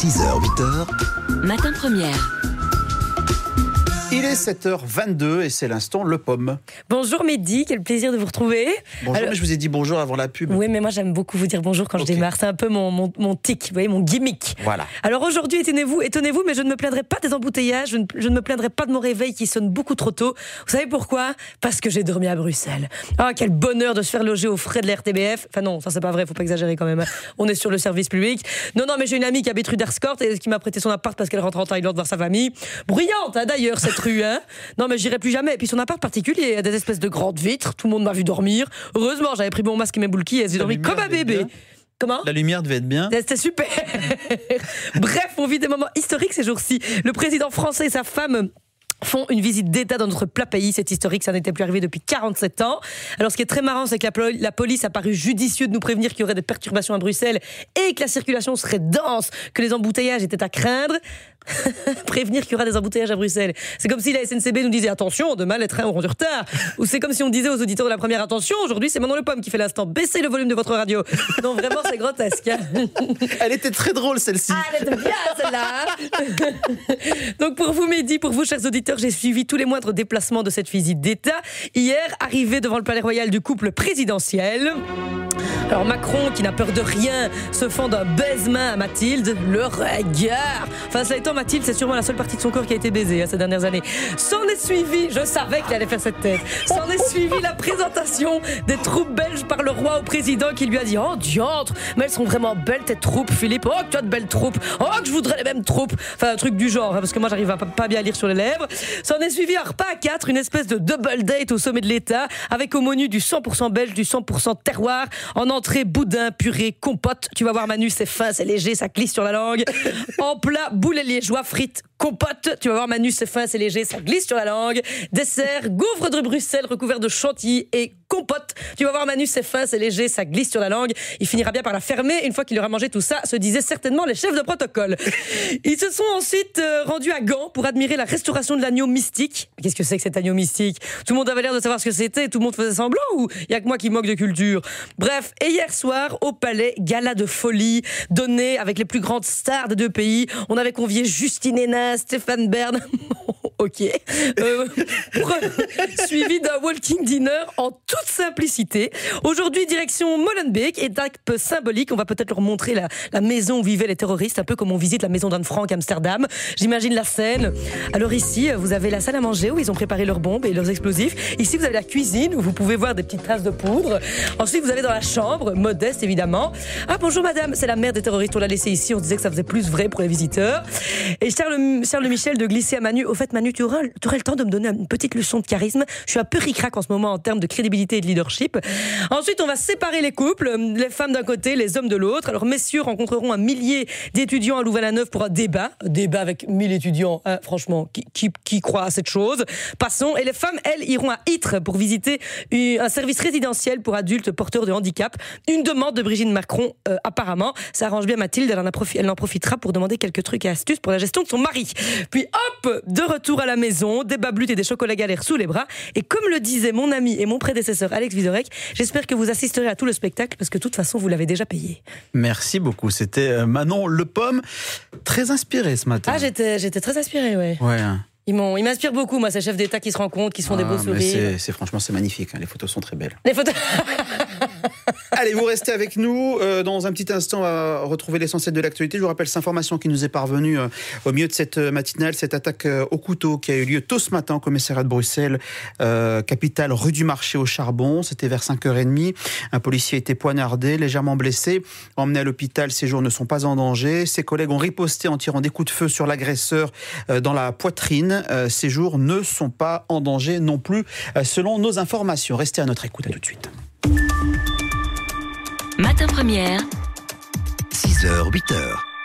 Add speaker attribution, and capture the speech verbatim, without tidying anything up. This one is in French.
Speaker 1: six heures, huit heures.
Speaker 2: Matin première.
Speaker 3: Il est sept heures vingt-deux et c'est l'instant Le Pomme.
Speaker 4: Bonjour Mehdi, quel plaisir de vous retrouver.
Speaker 3: Bonjour,
Speaker 4: Alors,
Speaker 3: mais je vous ai dit bonjour avant la pub.
Speaker 4: Oui, mais moi j'aime beaucoup vous dire bonjour quand
Speaker 3: Okay.
Speaker 4: je démarre. C'est un peu mon, mon, mon tic, vous voyez, mon gimmick.
Speaker 3: Voilà.
Speaker 4: Alors aujourd'hui, étonnez-vous, étonnez-vous, mais je ne me plaindrai pas des embouteillages, je ne, je ne me plaindrai pas de mon réveil qui sonne beaucoup trop tôt. Vous savez pourquoi ? Parce que j'ai dormi à Bruxelles. Ah, quel bonheur de se faire loger aux frais de la R T B F. Enfin non, ça c'est pas vrai, faut pas exagérer quand même. On est sur le service public. Non, non, mais j'ai une amie qui habite rue d'Erscourt et qui m'a prêté son appart parce qu'elle rentre en Thaïlande voir sa famille. Bruyante, hein, d'ailleurs, cette rue, hein. Non, mais j'irai plus jamais. Et puis son appart particulier, il y a des espèces de grandes vitres. Tout le monde m'a vu dormir. Heureusement, j'avais pris mon masque et mes boulkis et j'ai dormi comme un bébé. Comment ?
Speaker 3: La lumière devait être bien.
Speaker 4: C'était super. Bref, on vit des moments historiques ces jours-ci. Le président français et sa femme font une visite d'État dans notre plat pays. C'est historique, ça n'était plus arrivé depuis quarante-sept ans. Alors ce qui est très marrant, c'est que la, pol- la police a paru judicieux de nous prévenir qu'il y aurait des perturbations à Bruxelles et que la circulation serait dense, que les embouteillages étaient à craindre. Prévenir qu'il y aura des embouteillages à Bruxelles. C'est comme si la S N C B nous disait attention, demain les trains auront du retard. Ou c'est comme si on disait aux auditeurs de la première attention, aujourd'hui c'est Manon Le Pomme qui fait l'instant. Baissez le volume de votre radio. Non, vraiment c'est grotesque. Hein.
Speaker 3: Elle était très drôle celle-ci.
Speaker 4: Ah, elle était bien celle-là. Donc pour vous Mehdi, pour vous chers auditeurs, j'ai suivi tous les moindres déplacements de cette visite d'État. Hier, arrivé devant le palais royal du couple présidentiel. Alors Macron, qui n'a peur de rien, se fend d'un baise-main à Mathilde, le regard. Enfin, cela étant, Mathilde, c'est sûrement la seule partie de son corps qui a été baisée hein, ces dernières années. S'en est suivi, je savais qu'il allait faire cette tête, s'en est suivi la présentation des troupes belges par le roi au président qui lui a dit « Oh, diantre, mais elles sont vraiment belles tes troupes, Philippe. Oh, que tu as de belles troupes. Oh, que je voudrais les mêmes troupes. » Enfin, un truc du genre, hein, parce que moi, j'arrive à pas, pas bien lire sur les lèvres. S'en est suivi un repas à quatre, une espèce de double date au sommet de l'État, avec au menu du cent pour cent belge, du cent pour cent terroir, en entrée, boudin, purée, compote. Tu vas voir Manu, c'est fin, c'est léger, ça glisse sur la langue. En plat, boulet liégeois, frites, compote. Tu vas voir Manu, c'est fin, c'est léger, ça glisse sur la langue. Dessert, gaufre de Bruxelles recouvert de chantilly et compote. Tu vas voir Manu, c'est fin, c'est léger, ça glisse sur la langue. Il finira bien par la fermer. Une fois qu'il aura mangé tout ça, se disaient certainement les chefs de protocole. Ils se sont ensuite euh, rendus à Gand pour admirer la restauration de l'agneau mystique. Qu'est-ce que c'est que cet agneau mystique ? Tout le monde avait l'air de savoir ce que c'était, tout le monde faisait semblant ou il y a que moi qui moque de culture ? Bref, et hier soir, au palais, gala de folie, donné avec les plus grandes stars des deux pays. On avait convié Justine Hénin, Stéphane Bern, ok, euh, pour, suivi d'un walking dinner en toute simplicité. Aujourd'hui, direction Molenbeek, étape symbolique. On va peut-être leur montrer la, la maison où vivaient les terroristes, un peu comme on visite la maison d'Anne Frank à Amsterdam. J'imagine la scène. Alors ici, vous avez la salle à manger où ils ont préparé leurs bombes et leurs explosifs. Ici, vous avez la cuisine où vous pouvez voir des petites traces de poudre. Ensuite, vous avez dans la chambre, modeste évidemment. Ah bonjour madame, c'est la mère des terroristes. On l'a laissée ici, on se disait que ça faisait plus vrai pour les visiteurs. Et Charles, Charles Michel de glisser à Manu. Au fait Manu, tu aurais, tu aurais le temps de me donner une petite leçon de charisme. Je suis un peu ric-rac en ce moment en termes de crédibilité et de leadership. Ensuite, on va séparer les couples, les femmes d'un côté, les hommes de l'autre. Alors messieurs rencontreront un millier d'étudiants à Louvain-la-Neuve pour un débat. Un débat avec mille étudiants, hein, franchement, qui, qui, qui croit à cette chose. Passons. Et les femmes, elles, iront à Ytre pour visiter un service résidentiel pour adultes porteurs de handicap. Une demande de Brigitte Macron, euh, apparemment. Ça arrange bien Mathilde, elle en, a profi- elle en profitera pour demander quelques trucs et astuces pour la gestion de son mari. Puis hop, de retour à la maison, des bablutes et des chocolats galères sous les bras. Et comme le disait mon ami et mon prédécesseur Alex Vizorek, j'espère que vous assisterez à tout le spectacle parce que de toute façon, vous l'avez déjà payé.
Speaker 3: Merci beaucoup, c'était Manon Le Pomme. Très inspirée ce matin.
Speaker 4: Ah, j'étais, j'étais très inspirée, ouais.
Speaker 3: Ouais.
Speaker 4: Ils, m'ont, ils m'inspirent beaucoup, moi, ces chefs d'État qui se rencontrent, qui se font
Speaker 3: Ah,
Speaker 4: des beaux
Speaker 3: mais
Speaker 4: sourires.
Speaker 3: c'est, c'est, franchement, c'est magnifique, hein. Les photos sont très belles.
Speaker 4: Les photos...
Speaker 3: Allez, vous restez avec nous. Euh, dans un petit instant, on va retrouver l'essentiel de l'actualité. Je vous rappelle cette information qui nous est parvenue euh, au milieu de cette matinale, cette attaque euh, au couteau qui a eu lieu tôt ce matin au commissariat de Bruxelles, euh, capitale rue du Marché au Charbon. C'était vers cinq heures trente. Un policier a été poignardé, légèrement blessé. Emmené à l'hôpital, ses jours ne sont pas en danger. Ses collègues ont riposté en tirant des coups de feu sur l'agresseur euh, dans la poitrine. Euh, ses jours ne sont pas en danger non plus, euh, selon nos informations. Restez à notre écoute, à tout de suite.
Speaker 2: Matin première.
Speaker 1: six heures, huit heures.